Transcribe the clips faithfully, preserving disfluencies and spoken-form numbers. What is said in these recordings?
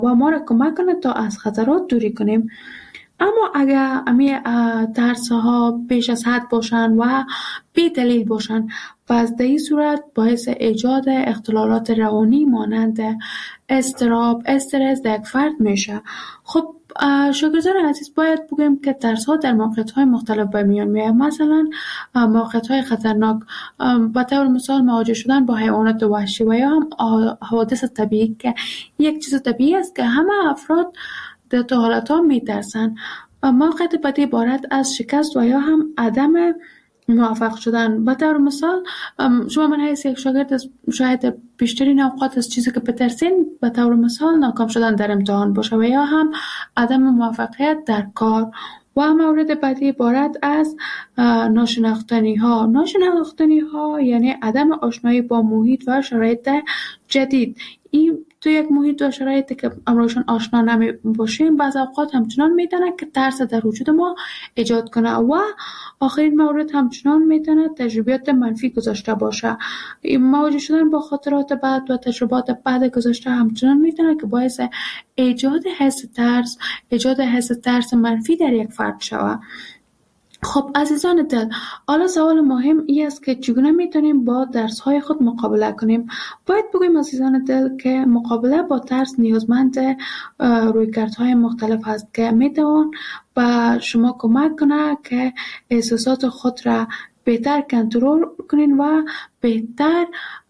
و ما را کمک کنه تا از خطرات دوری کنیم. اما اگر امی ترس ها بیش از حد باشن و بی دلیل باشن، پس در این صورت باعث ایجاد اختلالات روانی مانند اضطراب، استرس در یک فرد میشه. خب شاگردان عزیز، باید بگیم که ترس ها در موقعیت های مختلف به میان میاد. مثلا موقعیت های خطرناک، به طور مثال مواجه شدن با حیوانات وحشی و یا هم حوادث طبیعی که یک چیز طبیعی است که همه افراد در تو حالت ها می ترسن. موقعیت بعدی عبارت از شکست و یا هم عدم موفق شدن. به طور مثال شما من حیث یک شاگرد شاید بیشترین اوقات از چیزی که بترسین به طور مثال ناکام شدن در امتحان باشه و یا هم عدم موفقیت در کار. و مورد بعدی عبارت از ناشناختنی ها. ناشناختنی ها یعنی عدم آشنایی با محیط و شرایط جدید. این تو یک محیط و شرایطی که امروزشون آشنا نمی باشیم بعض اوقات همچنان میتونه که ترس در وجود ما ایجاد کنه. و آخرین مورد همچنان میتونه تجربیات منفی گذاشته باشه. مواجه شدن با خاطرات بد و تجربات بد گذاشته همچنان میتونه که باعث ایجاد حس ترس، ایجاد حس ترس منفی در یک فرد شود. خب عزیزان دل، حالا سوال مهم این است که چگونه میتونیم با درس‌های خود مقابله کنیم؟ باید بگویم عزیزان دل که مقابله با ترس نیازمند رویکردهای مختلف است که میتوان به شما کمک کنه که احساسات خود را بهتر کنترل کنین و بهتر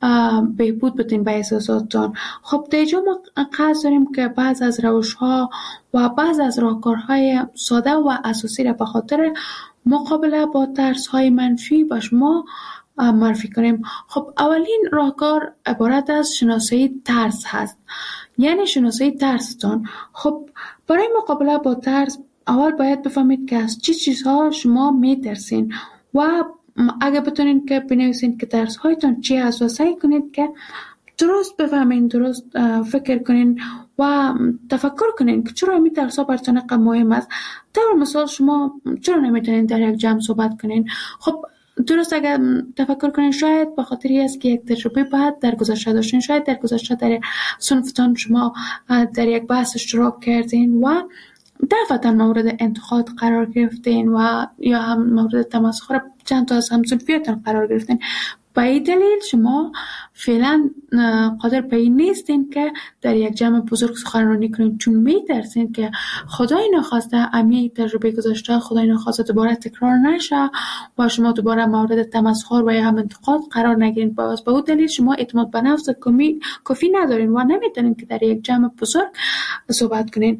بهبود بدین به احساساتتان. خب در اینجا ما قصد داریم که بعض از روش‌ها و بعض از راهکارهای ساده و اساسی را به خاطر مقابله با ترس‌های منفی به شما معرفی کنیم. خب اولین راهکار عبارت از شناسایی ترس هست، یعنی شناسایی ترستان. خب برای مقابله با ترس اول باید بفهمید که از چه چیزها شما میترسین و اگه بتونین که بنویسین که ترس هایتان چی هست و سعی کنید که درست بفهمین، درست فکر کنین و تفکر کنین که چرا این ترس ها براتون اینقدر مهم است. طور مثال شما چرا نمیتونین در یک جمع صحبت کنین؟ خب درست اگر تفکر کنین شاید به خاطری است که یک تجربه بعد در گذشته داشتین، شاید در گذشته در صنفتان شما در یک بحث اشتراک کردین و دفعتا مورد انتقاد قرار گرفتین و یا هم مورد تمسخر چند تا از همصنفیاتون قرار گرفتین. به این دلیل شما فعلا قادر به این نیستین که در یک جمع بزرگ سخنرانی کنین، چون میترسین که خدای نخواسته امی تجربه گذاشته خدای نخواسته دوباره تکرار نشه و شما دوباره مورد تمسخر و یا هم انتقاد قرار نگیرین. باز به اون دلیل شما اعتماد به نفس کافی ندارین و نمیتونین که در یک جمع بزرگ صحبت کنین.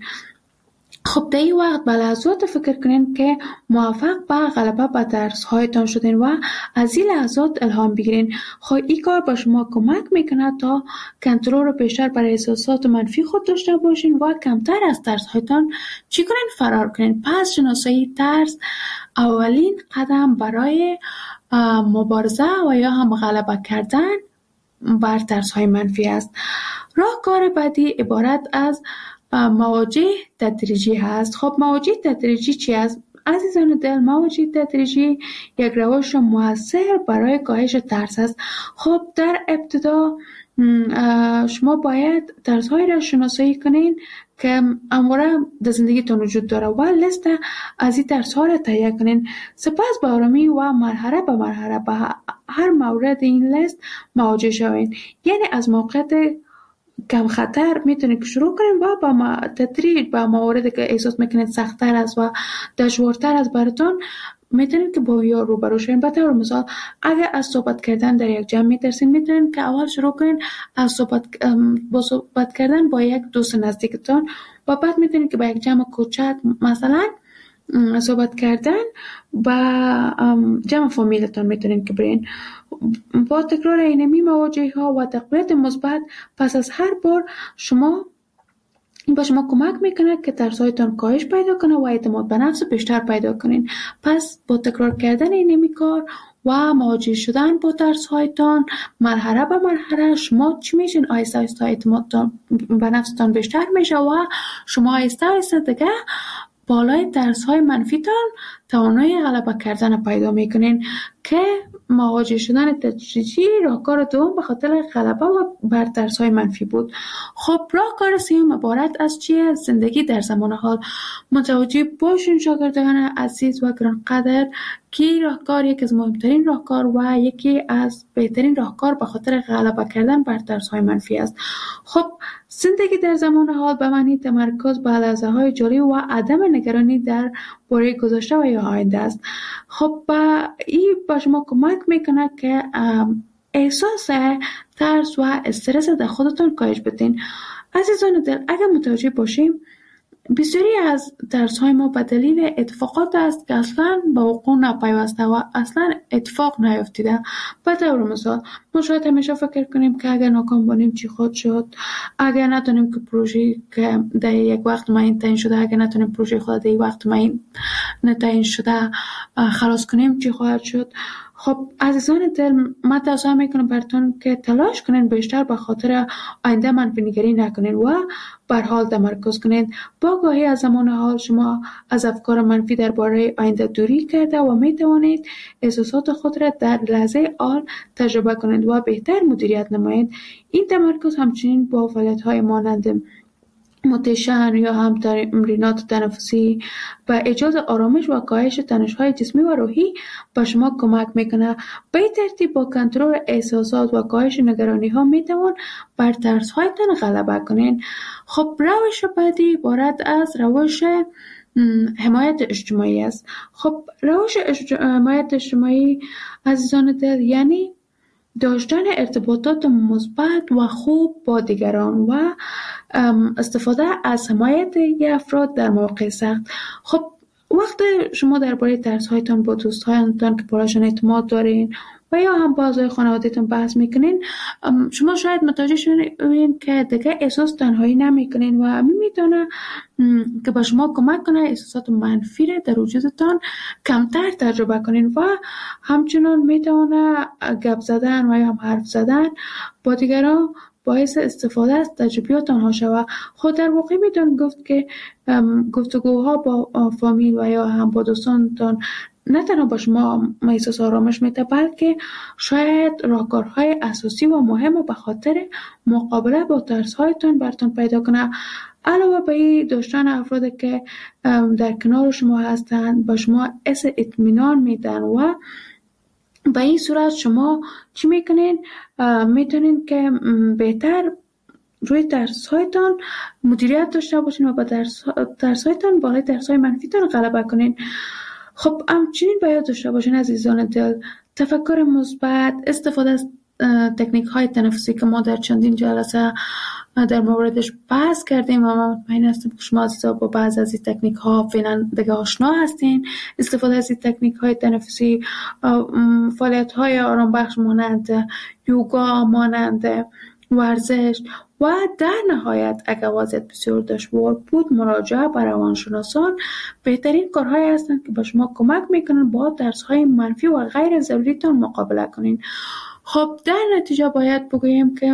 خب در این وقت به لحظات فکر کنین که موفق به غلبه به درس هایتان شدین و از این لحظات الهام بگیرین. خب این کار به شما کمک میکنه تا کنترل رو بیشتر بر احساسات منفی خود داشته باشین و کمتر از ترس هایتان چی کنین؟ فرار کنین. پس شناسایی ترس اولین قدم برای مبارزه و یا هم غلبه کردن بر ترس های منفی است. راهکار بعدی عبارت از مواجه تدریجی هست. خب مواجه تدریجی چی است؟ عزیزان دل، مواجه تدریجی یک روش مؤثر برای کاهش ترس است. خب در ابتدا شما باید ترس‌های را شناسایی کنین که همواره در زندگیتون وجود داره و لیست از این ترس‌ها را تهیه کنین. سپس به آرامی و مرحله به مرحله به هر مورد این لیست مواجه شوین. یعنی از موقعیت کم خطر میتونید که شروع کنید و با تدریج با مواردی که احساس میکنید سخت‌تر است و دشوارتر است براتون میتونید که با یا روبرو شوین. به طور مثال اگر از صحبت کردن در یک جمع میترسین میتونید که اول شروع کنید از صحبت با صحبت کردن با یک دوست نزدیکتون و بعد میتونید که با یک جمع کوچک مثلا صحبت کردن با جمع فامیلتون میتونید که برین. با تکرار اینمی مواجهه ها و تقویت مثبت پس از هر بار شما این به شما کمک میکنه که ترس‌هایتان کاهش پیدا کنه و اعتماد به نفس بیشتر پیدا کنین. پس با تکرار کردن اینمی کار و مواجه شدن با ترس‌هایتان مرحله به مرحله شما چی میشین؟ آهسته آهسته اعتماد به نفستان بیشتر میشه و شما آهسته آهسته دیگه بالای ترس‌های منفیتان توانایی غلبه کردن پیدا میکنین که مواجه شدن تدریجی راهکار دوم به خاطر غلبه و بر ترس‌های منفی بود. خب راهکار سوم عبارت از چیه؟ زندگی در زمان حال. متوجه باشین شاگردان عزیز و گرانقدر که راهکار یکی از مهمترین راهکار و یکی از بهترین راهکار به خاطر غلبه کردن بر ترس‌های منفی است. خب زندگی در زمان حال به معنی تمرکز بر لحظه‌های جاری و عدم نگرانی در باره گذشته و یا آینده است. خب این به شما کمک میکنه که احساس ترس و استرس در خودتون کاهش بدین. عزیزان دل، اگر متوجه باشیم بسیاری از ترس‌های ما به دلیل اتفاقات است که اصلا به وقوع نپیوسته و اصلا اتفاق نیفتیده. به طور مثال ما شاید همیشه فکر کنیم که اگر ناکام باشیم چی خود شد، اگر نتونیم که پروژه که در یک وقت معین تعیین شده، اگر نتونیم پروژه خود در یک وقت معین تعیین شده خلاص کنیم چی خواهد شد. خب عزیزان دل، من توصیه میکنم براتون که تلاش کنین بیشتر به خاطر آینده منفی نگری نکنین و بر حال تمرکز کنین. با آگاهی از زمان حال شما از افکار منفی درباره آینده دوری کرده و می توانید احساسات خود را در لحظه حال تجربه کنید و بهتر مدیریت نمایید. این تمرکز همچنین با فعالیت‌های مانند متشن یا هم تمرینات تنفسی و ایجاد آرامش و کاهش تنش‌های جسمی و روحی به شما کمک میکنه. به این ترتیب با کنترل احساسات و کاهش نگرانی‌ها میتوان بر ترس‌هایتان غلبه کنین. خب روش بعدی عبارت از روش حمایت اجتماعی است. خب روش حمایت اجتماعی عزیزان دل یعنی داشتن ارتباطات مثبت و خوب با دیگران و استفاده از حمایت افراد در مواقع سخت. خب وقتی شما درباره ترس‌هایتان با دوستانتان که برایشان اعتماد دارین و یا هم با اعضای خانواده‌تان بحث میکنین، شما شاید متوجه شوین که دیگه احساس تنهایی نمیکنین و همین میتونه که به شما کمک کنه احساسات منفی را در وجودتان کمتر تجربه کنین و همچنان میتونه گپ زدن و یا هم حرف زدن با دیگران باعث استفاده از تجربیات آنها شود. خود در واقع میتون گفت که گفتگوها با فامیل و یا هم با دوستانتان نه تنها با شما احساس آرامش میده، بلکه شاید راهکارهای اساسی و مهم به خاطر مقابله با ترس‌هایتان براتون پیدا کنه. علاوه بر این داشتن افرادی که در کنار شما هستند با شما حس اطمینان میدن و به این صورت شما چی میکنین؟ میتونین که بهتر روی ترس‌هایتان مدیریت داشته باشین و با ترس‌هایتان بالای ترس‌های منفیتان غلبه کنین. خب همچنین باید داشته باشین عزیزان دل تفکر مثبت، استفاده از تکنیک های تنفسی که ما در چندین جلسه در موردش بحث کردیم و من مطمئن هستم که شما عزیزا با بعض از این تکنیک ها فعلا دیگه آشنا هستین. استفاده از این تکنیک های تنفسی، فعالیت های آرام بخش مانند یوگا، مانند ورزش و در نهایت اگر وضعیت بسیار دشوار بود مراجعه به روانشناسان بهترین کارهایی هستند که به شما کمک میکنن با ترس‌های منفی و غیر ضروریتان مقابله کنین. خب در نتیجه باید بگوییم که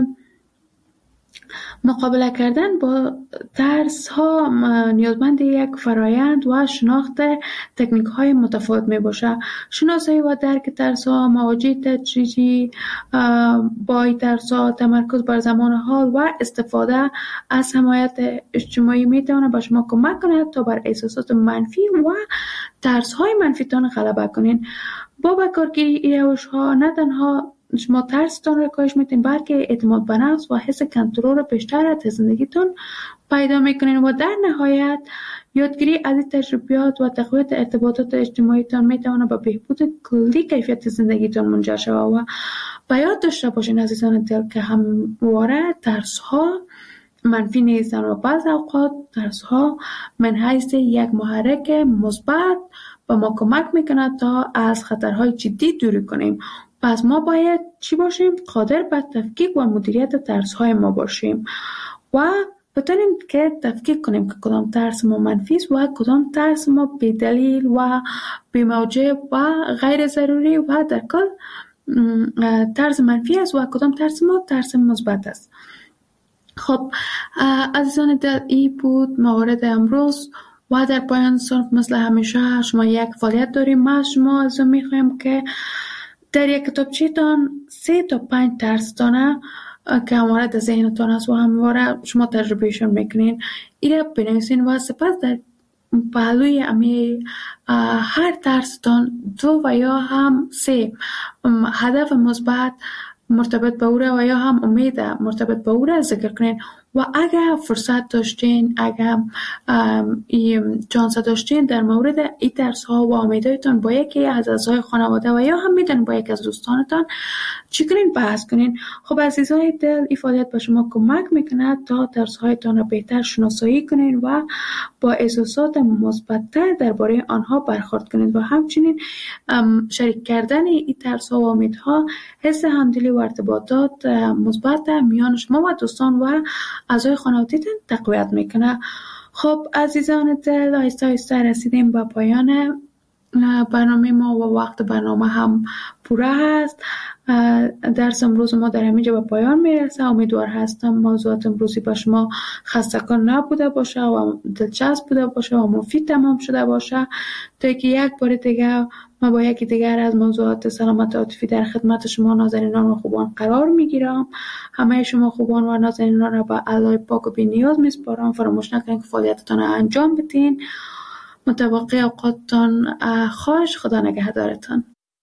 مقابله کردن با ترس ها نیازمند یک فرایند و شناخت تکنیک های متفاوت می باشه. شناسایی و درک ترس ها، مواجهه تدریجی با این ترس ها، تمرکز بر زمان حال و استفاده از حمایت اجتماعی می تواند به شما کمک کند تا بر احساسات منفی و ترس های منفی تان غلبه کنین. با بکارگیری این روش ها نه تنها شما ترستان را کاهش میتین بلکه اعتماد به نفس و حس کنترل بیشتر از زندگیتون پیدا میکنین و در نهایت یادگیری از این تجربیات و تقویت ارتباطات اجتماعیتان میتونه به بهبود کلی کیفیت زندگیتون منجر شود. و به یاد داشته باشین عزیزان دل که همواره ترس ها منفی نیستن و بعض اوقات ترس ها من حیث یک محرک مثبت به ما کمک میکنه تا از خطرهای جدی دوری کنیم. پس ما باید چی باشیم؟ قادر به تفکیک و مدیریت ترس‌های ما باشیم و بتونیم که تفکیک کنیم که کدام ترس ما منفی است و کدام ترس ما بی‌دلیل و بی‌موجب و غیر ضروری و در کل ترس منفی است و کدام ترس ما ترس مثبت است. خب عزیزان دل، این بود موارد امروز و در پایان صنف مثل همیشه شما یک فعالیت داریم. ما شما از میخوایم که در یک کتابچه تان سه تا پنج درس دانه که همواره در ذهنتان است و همواره شما تجربهشون میکنین، ایره بنویسین و سپس در پهلوی امی هر درستان دو و یا هم سه هدف مثبت مرتبط به او و یا هم امید مرتبط به او را ذکر کنین و اگر فرصت داشتین، اگر چانس داشتین، در مورد این درس ها و امیدهایتان با یکی از اعضای خانواده و یا هم میتونین با یک از دوستانتان چی کنین بحث کنین. خب عزیزای دل، این فعالیت به شما کمک میکنه تا درس هایتان را بهتر شناسایی کنین و با احساسات مثبت‌تر درباره آنها برخورد کنین و همچنین شریک کردن این درس ها و امیدها حس همدلی و ارتباطات مثبت میان شما و دوستان و اعضای خانواده‌تان تقویت میکنه. خب عزیزان دل، آهسته آهسته رسیدیم به پایان برنامه ما و وقت برنامه هم پوره هست. درس امروز ما در همینجا به پایان میرسه. امیدوار هستم موضوعات امروزی با شما خسته‌کن نبوده باشه و دلچسب بوده باشه و مفید تمام شده باشه، تا که یک بار دیگه ما با یکی دیگر از موضوعات سلامت عاطفی در خدمت شما نازنینان و خوبان قرار میگیرم. همه شما خوبان و نازنینان را به الله پاک و بی نیاز میسپارم. فراموش نکنید که فعالیتتان را انجام بدین. متوقع اوقاتتان خواهش. خدا نگهدارتان.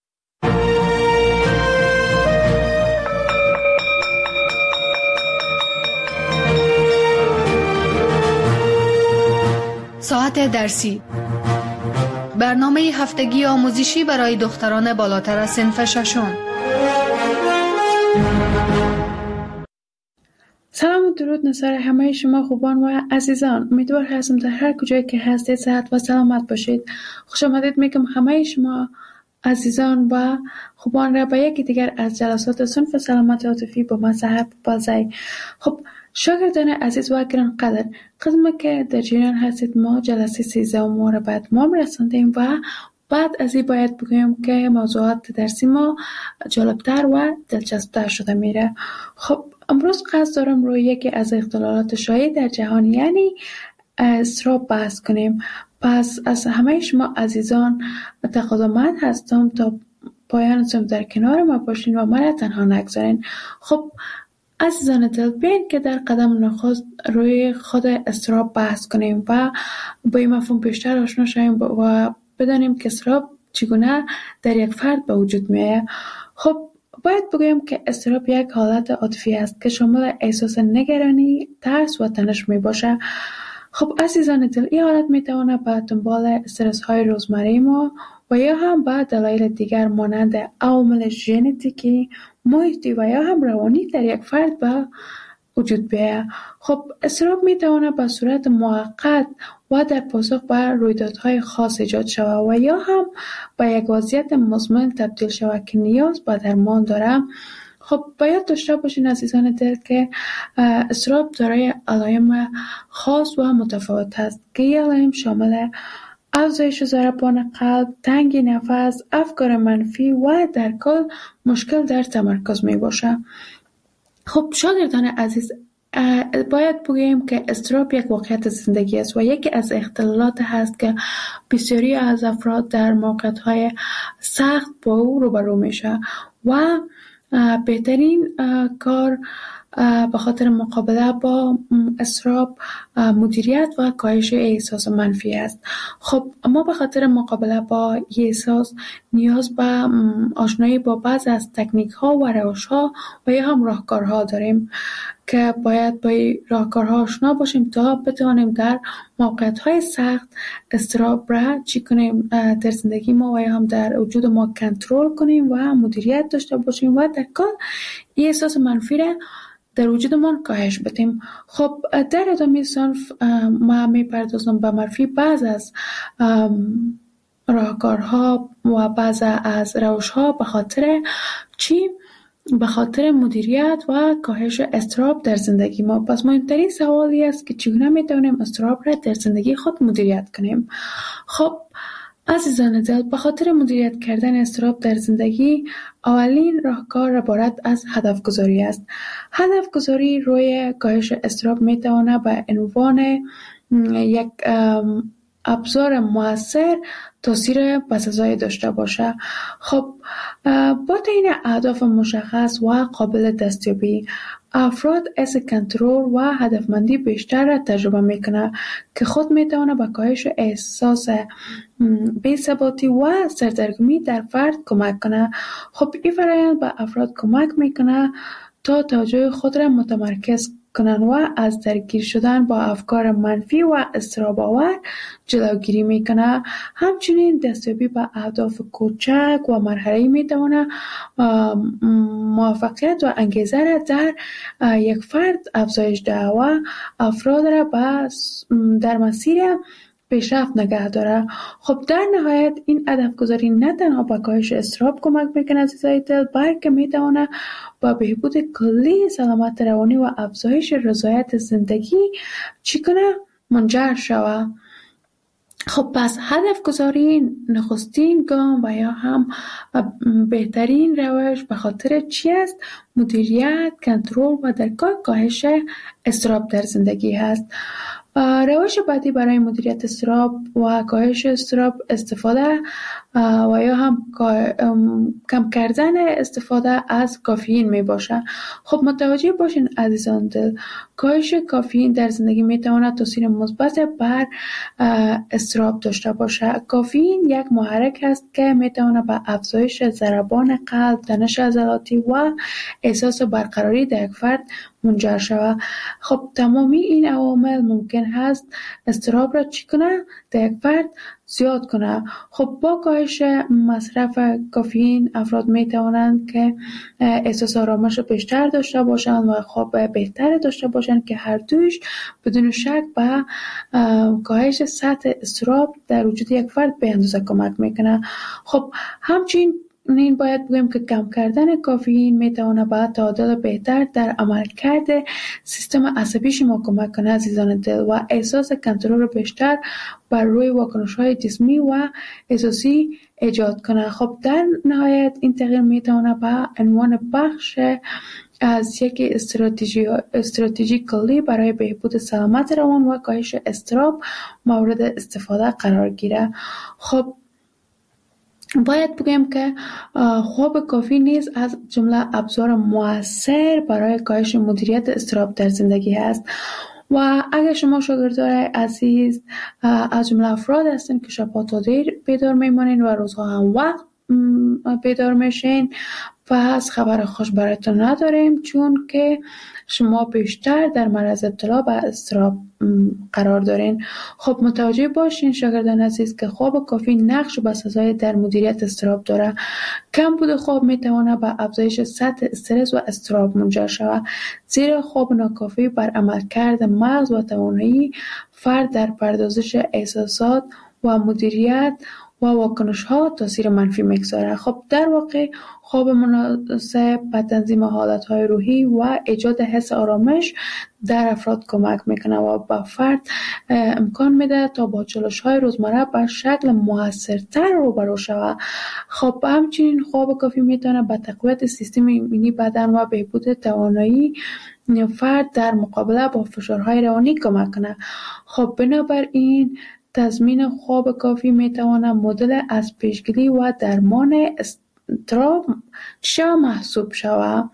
ساعت درسی، برنامه هفتگی آموزشی برای دختران بالاتر از صنف ششم. سلام و درود نثار همه شما خوبان و عزیزان. امیدوار هستم در هر کجایی که هستید صحت و سلامت باشید. خوش آمدید میگم همه شما عزیزان و خوبان را به یکی دیگر از جلسات صنف سلامت عاطفی با مذهب بازی. خب شاگردان عزیز و گران قدر، قسمی که در جریان هستید ما جلسه سیزده ما را بعد ما رساندیم و بعد از این باید بگویم که موضوعات درسی ما جالبتر و دلچسبتر شده میره. خب امروز قصد دارم روی یکی از اختلالات شایع در جهان یعنی اضطراب بحث کنیم. پس از همه شما عزیزان تقاضامند هستم تا پایان سم در کنار ما باشین و مرا تنها نگذارین. خب عزیزان دل، بیاین که در قدم نخست روی خود اضطراب بحث کنیم و با این مفهوم بیشتر آشنا شویم و بدانیم که اضطراب چگونه در یک فرد به وجود میآید. خب باید بگویم که اضطراب یک حالت عاطفی است که شامل احساس نگرانی، ترس و تنش می باشه. خب عزیزان دل، این حالت می تواند به دنبال استرس های روزمره ما و یا هم به دلایل دیگر مانند عوامل ژنتیکی، محیطی و یا هم روانی در یک فرد به وجود بیاید. خب اضطراب می تواند به صورت موقت و در پاسخ به رویدادهای خاص ایجاد شود و یا هم به یک وضعیت مزمن تبدیل شود که نیاز به درمان دارد. خب باید داشته باشین عزیزان دل که اضطراب دارای علائم خاص و متفاوت است که این علائم شامل افزایش ضربان قلب، تنگی نفس، افکار منفی و در کل مشکل در تمرکز می باشه. خب شاگردان عزیز، باید بگوییم که اضطراب یک واقعیت زندگی است و یکی از اختلالات هست که بسیاری از افراد در موقعیت‌های سخت با او روبرو میشه و بهترین کار به خاطر مقابله با اضطراب مدیریت و کاهش احساس منفی است. خب ما به خاطر مقابله با این احساس نیاز به آشنایی با بعض از تکنیک ها و روش ها و یا هم راهکارها داریم که باید با این راهکارها آشنا باشیم تا بتوانیم در موقعیت های سخت اضطراب را چی کنیم در زندگی ما و یا هم در وجود ما کنترل کنیم و مدیریت داشته باشیم و در کل این احساس منفی را در وجودمان کاهش بدیم. خب در ادامه صنف ما میپردازم به معرفی بعض از راهکارها و بعض از روش‌ها به خاطر چی؟ به خاطر مدیریت و کاهش اضطراب در زندگی ما. پس مهمترین سوالی است که چگونه میتونیم اضطراب را در زندگی خود مدیریت کنیم. خب عزیزان دل، به خاطر مدیریت کردن اضطراب در زندگی اولین راهکار عبارت از هدف گذاری است. هدف گذاری روی کاهش اضطراب میتواند به عنوان یک ابزار موثر تاثیر بسزایی داشته باشه. خب با تعیین اهداف مشخص و قابل دستیابی، افراد حس کنترل و هدفمندی بیشتر را تجربه میکنه که خود میتونه به کاهش احساس بی‌ثباتی و سردرگمی در فرد کمک کنه. خب این فرآیند به افراد کمک میکنه تا توجه خود را متمرکز کنند و از درگیر شدن با افکار منفی و اضطراب‌آور جلوگیری میکنه. همچنین دستیابی به اهداف کوچک و مرحله‌ای میتونه موفقیت و انگیزه را در یک فرد افزایش دهد و افراد را در مسیر پیشرفت نگه داره. خب در نهایت این هدف گذاری نه تنها به کاهش اضطراب کمک میکنه عزیزای دل، بلکه میتونه با بهبود کلی سلامت روانی و افزایش رضایت زندگی چی کنه منجر شود. خب پس هدف گذاری نخستین گام و یا هم بهترین روش به خاطر چی است؟ مدیریت، کنترل و در کار کاهش اضطراب در زندگی هست. روش بعدی برای مدیریت اضطراب و کاهش اضطراب استفاده و یا هم کم کردن استفاده از کافئین می باشه. خب متوجه باشین عزیزان دل، کاهش کافئین در زندگی می تواند تاثیر مثبت بر اضطراب داشته باشه. کافئین یک محرک است که می تواند به افزایش ضربان قلب، تنش عضلاتی و احساس برقراری در یک فرد منجر شود. خب تمامی این عوامل ممکن هست اضطراب را چی کنه؟ در یک فرد زیاد کنه. خب با کاهش مصرف کافئین افراد می توانند که احساس آرامش بیشتر داشته باشند و خواب بهتر داشته باشند که هر دوش بدون شک به کاهش سطح اضطراب در وجود یک فرد به اندازه کمک میکنه. خب همچنین این باید بگیم که کم کردن کافئین میتونه به تعادل بهتر در عملکرد سیستم عصبی شما کمک کنه عزیزان دل و احساس کنترل بیشتر بر روی واکنش‌های جسمی و احساسی ایجاد کنه. خب در نهایت این تغییر میتونه به عنوان بخش از یک استراتژی استراتژی کلی برای بهبود سلامت روان و کاهش اضطراب مورد استفاده قرار گیره. خب باید بگم که خواب کافی نیز از جمله ابزار مؤثر برای کاهش مدیریت اضطراب در زندگی هست و اگر شما شاگردای عزیز از جمله افراد هستین که شبها تا دیر بیدار میمانین و روزها هم وقت بیدار میشین، پس خبر خوش براتون نداریم، چون که شما بیشتر در معرض ابتلا به اضطراب قرار دارین. خب متوجه باشین شاگردان عزیز که خواب کافی نقش و بسزای در مدیریت اضطراب داره. کم بود خواب میتونه به افزایش سطح استرس و اضطراب منجر شود، زیرا خواب ناکافی بر عملکرد مغز و توانایی فرد در پردازش احساسات و مدیریت و واکنش ها تاثیر منفی میگذاره. خب در واقع خواب مناسب به تنظیم حالت های روحی و ایجاد حس آرامش در افراد کمک میکنه و به فرد امکان میده تا با چالش های روزمره به شکل موثرتر روبرو شود. خب همچنین خواب کافی میتونه به تقویت سیستم ایمنی بدن و بهبود توانایی فرد در مقابله با فشارهای روانی کمک کنه. خب بنابراین تضمین خواب کافی میتواند مدل از پیشگیری و درمان اضطراب چه محسوب شود.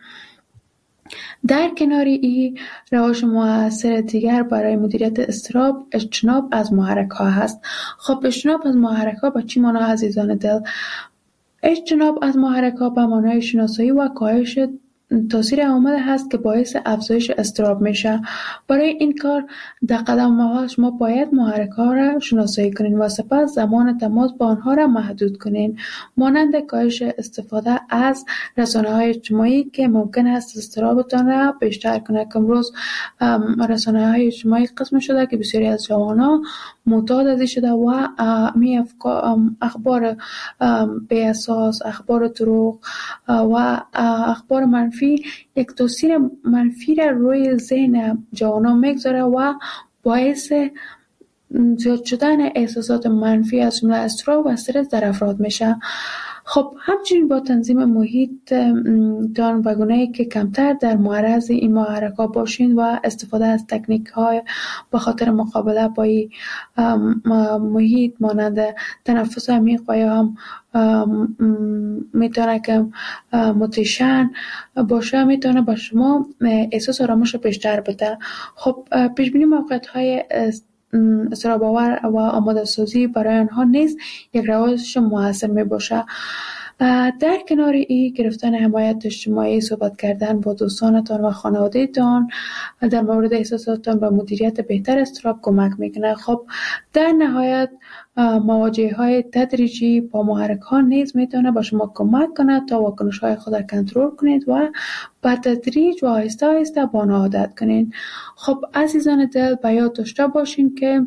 در کنار این روش مؤثر دیگر برای مدیریت اضطراب اجتناب از محرک ها هست. خب اجتناب از محرک ها با چی معنی عزیزان دل؟ اجتناب از محرک ها به معنای شناسایی و کاهش تاثیر عوامل هست که باعث افزایش اضطراب میشه. برای این کار در قدم اول شما باید محرک ها را شناسایی کنین و سپس زمان تماس با آنها را محدود کنین، مانند کاهش استفاده از رسانه های اجتماعی که ممکن است اضطرابتان را بیشتر کنه. که امروز رسانه های اجتماعی قسم شده که بسیاری از جوانان معتاد ازش شده و می اخبار بی اساس، اخبار دروغ و اخبار منفی یک تاثیر منفی را روی ذهن جوانان میگذاره و باعث زیاد شدن احساسات منفی از جمله اضطراب و استرس در افراد میشه. خب همچنین با تنظیم محیط تان به گونه‌ای که کمتر در معرض این محرک‌ها باشین و استفاده از تکنیک‌های به خاطر مقابله با این محیط مانند تنفس عمیق و یا هم میتونه که موتیشن باشه، میتونه با شما احساس آرامش بیشتر بده. خب پیش بینی موقعیت‌های اضطراب آور و آماده سازی برای آنها نیز یک روش موثر می باشه. در کنار این گرفتن حمایت اجتماعی، صحبت کردن با دوستانتان و خانواده‌تان در مورد احساساتتان و مدیریت بهتر اضطراب کمک میکنه. خب در نهایت مواجهه های تدریجی با محرک ها نیز میتونه با شما کمک کنه تا واکنش های خود را کنترل کنید و با تدریج و آهسته آهسته با آنها عادت کنید. خب عزیزان دل، به یاد داشته باشین که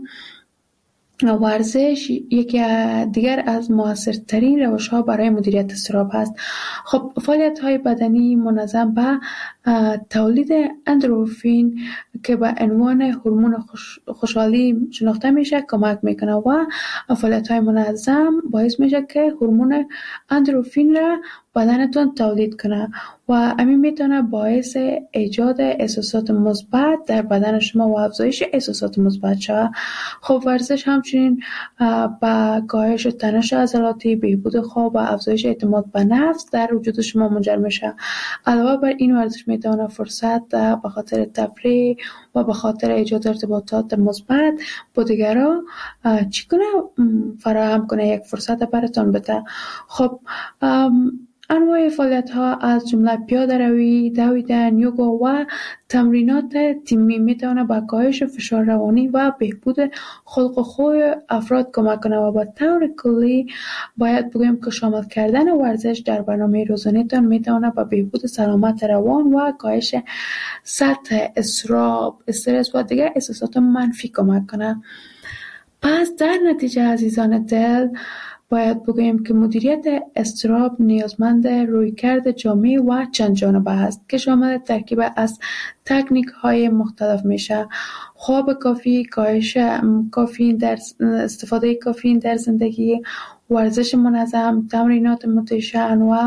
ورزش یکی دیگر از موثرترین روش‌ها برای مدیریت اضطراب است. خب فعالیت‌های بدنی منظم به تولید اندروفین که به عنوان هورمون خوش، خوشحالی شناخته میشه کمک میکنه و فعالیت‌های منظم باعث میشه که هورمون اندروفین را بدنتون تولید کنه و همین میتونه باعث ایجاد احساسات مثبت در بدن شما و افزایش احساسات مثبت شود. خب ورزش همچنین با کاهش تنش عضلاتی، بهبود خواب و افزایش اعتماد به نفس در وجود شما منجر میشه. علاوه بر این ورزش میتونه فرصت به خاطر تفریح و به خاطر ایجاد ارتباطات مثبت با دیگران چی کنه فراهم کنه، یک فرصت براتون بده. خب انواع فعالیت ها از جمله پیاده روی، دویدن، یوگا و تمرینات تیمی میتونه به کاهش فشار روانی و بهبود خلق و خوی افراد کمک کنه و به طور کلی باید بگویم که شامل کردن ورزش در برنامه روزانه تان میتونه به بهبود سلامت روان و کاهش سطح اضطراب، استرس و دیگر احساسات منفی کمک کنه. پس در نتیجه عزیزان دل باید بگوییم که مدیریت اضطراب نیازمند رویکرد جامع و چند جانبه است که شامل ترکیب از تکنیک های مختلف میشه: خواب کافی، کاهش کافئین در استفاده کافئین در زندگی، ورزش منظم، تمرینات موتیشن و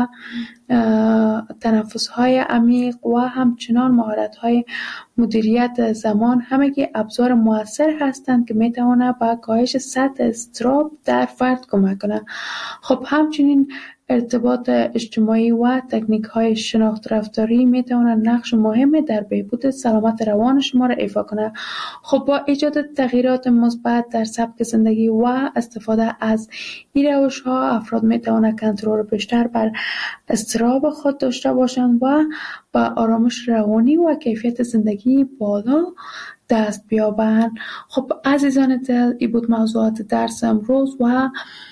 تنفس های عمیق و همچنان مهارت های مدیریت زمان، همگی ابزار مؤثر هستند که میتواند به کاهش سطح اضطراب در فرد کمک کنند. خب همچنین ارتباط اجتماعی و تکنیک های شناخت رفتاری میتوانند نقش مهمی در بهبود سلامت روان شما را ایفا کنند. خب با ایجاد تغییرات مثبت در سبک زندگی و استفاده از این روش ها افراد میتوانند کنترل بیشتر بر اضطراب خود داشته باشند و با آرامش روانی و کیفیت زندگی بالا دست بیابند. خب عزیزان دل، این بود موضوعات درس امروز و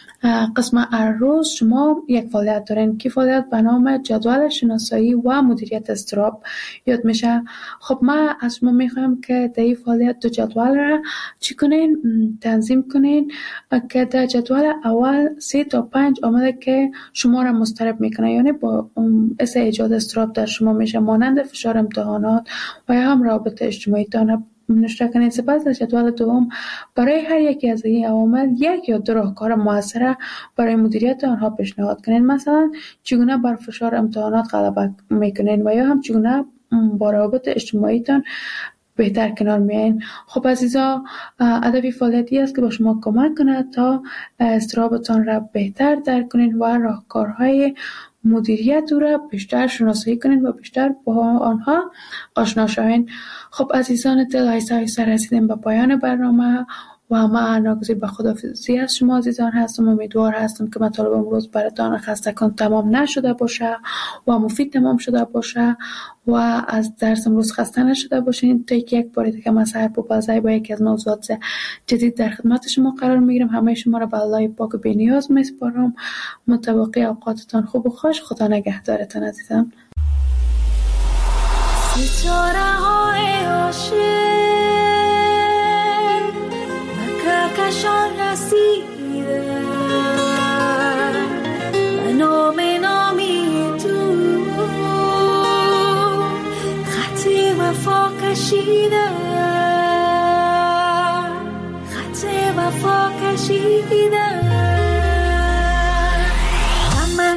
قسم روز شما یک فعالیت دارین که فعالیت به نام جدول شناسایی و مدیریت اضطراب یاد میشه. خب ما از شما میخوایم که در این فعالیت دو جدول را چی کنین؟ تنظیم کنین که در جدول اول سه تا پنج عامل که شما را مضطرب میکنه، یعنی با باعث ایجاد اضطراب در شما میشه، مانند فشار امتحانات و یا هم رابطه اجتماعی تان نوشته کنید. سپس در جدول دوم برای هر یکی از این عوامل یک یا دو راهکار موثر برای مدیریت آنها پیشنهاد کنید. مثلا چگونه بر فشار امتحانات غلبه میکنین و یا هم چگونه با روابط اجتماعی تان بهتر کنار میایین. خب عزیزا، هدف فعالیتی است که با شما کمک کنه تا اضطرابتان را بهتر درک کنین و راهکارهای مدیریت او را بیشتر شناسایی کنین و بیشتر با آنها آشنا شوین. خب عزیزان دل، آهسته آهسته رسیدیم به پایان برنامه و من ناگزیر به خداحافظی از شما عزیزان هستم. امیدوار هستم که مطالب امروز براتان خستگان تمام نشده باشه و مفید تمام شده باشه و از درس امروز خسته نشده باشین. تا یک بار دیگه من سحر پوپازی با یکی از موضوعات جدید در خدمت شما قرار میگیرم. همه شما را به الله پاک و بی‌نیاز میسپارم. متوقع اوقاتتان خوب و خوش. خدا نگهدارتان عزیزان. ستاره‌های عاشق کشان رسیده و نام نامی تو خط وفا کشیده، خط وفا کشیده. همه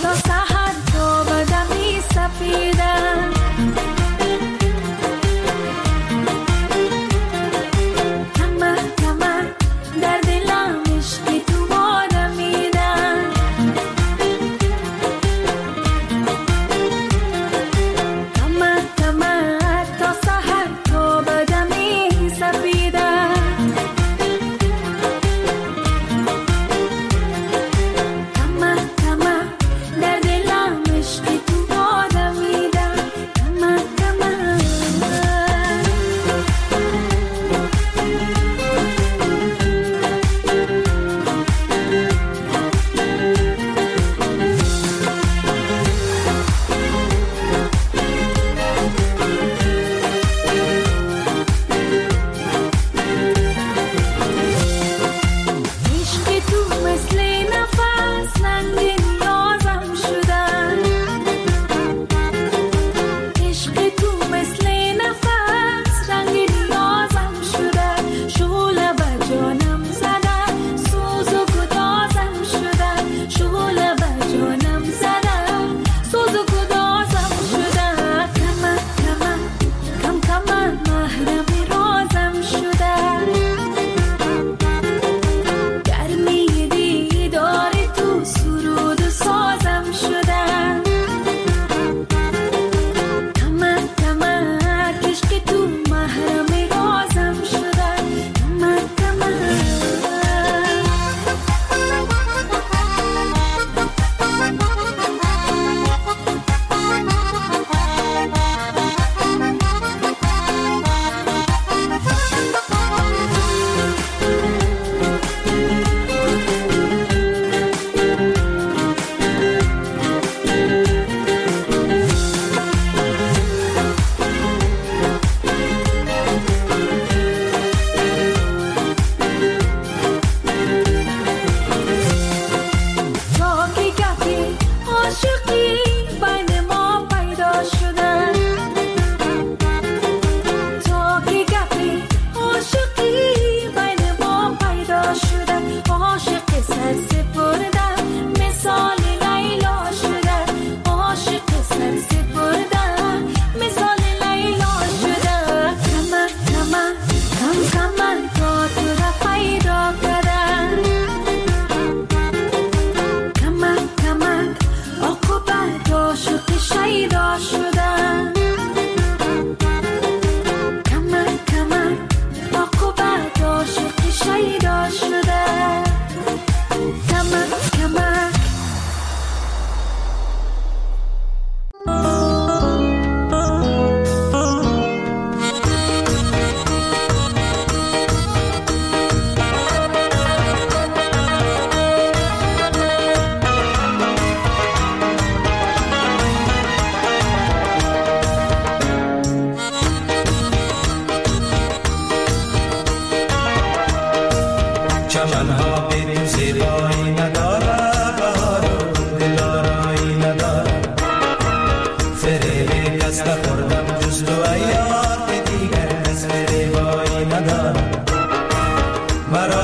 مرا